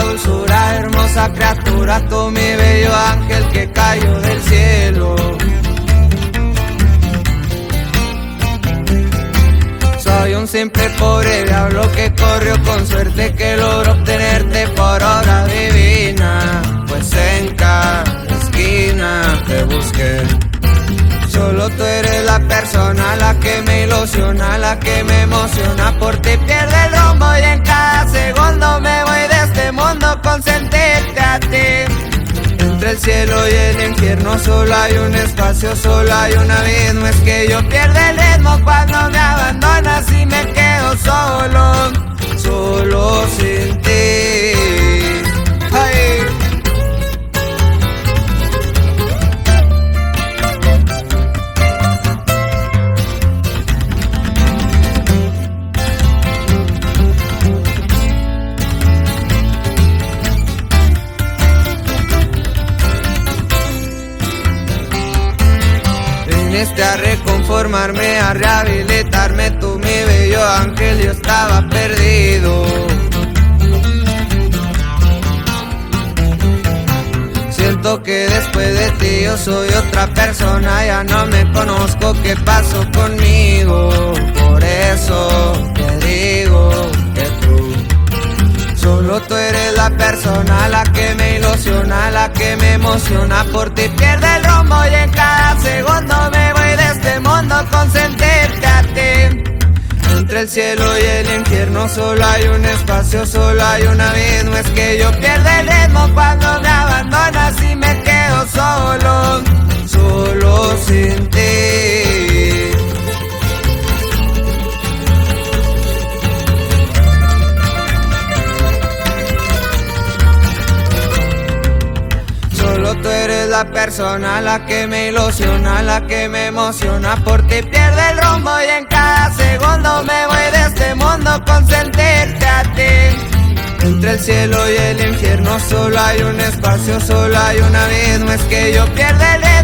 dulzura, hermosa criatura, tú mi bello ángel que cayó del cielo. Soy un simple pobre diablo que corrió con suerte, que logró obtenerte por obra divina, pues en cada esquina te busqué. Solo tú eres la persona, la que me ilusiona, la que me emociona. Por ti pierde el rumbo y en cada segundo me voy de este mundo con sentirte a ti. Entre el cielo y el infierno solo hay un espacio, solo hay un abismo. Es que yo pierdo el ritmo cuando me abandonas y me quedo solo, solo sin ti. Ay. Viniste a reconformarme, a rehabilitarme, tú mi bello ángel, yo estaba perdido. Siento que después de ti yo soy otra persona, ya no me conozco, ¿qué pasó conmigo? Por eso te digo que tú, solo tú eres la persona, la que me ilusiona, la que me emociona. Por ti pierde el rumbo y en cada segundo me voy de este mundo con sentirte a ti. Entre el cielo y el infierno solo hay un espacio, solo hay un abismo. Es que yo pierdo el ritmo cuando me abandonas y me quedo solo, solo sin ti. Solo tú eres la persona, la que me ilusiona, la que me emociona. Por ti pierde el rumbo y en cada segundo me voy de este mundo con sentirte a ti. Entre el cielo y el infierno solo hay un espacio, solo hay un abismo. Es que yo pierdo el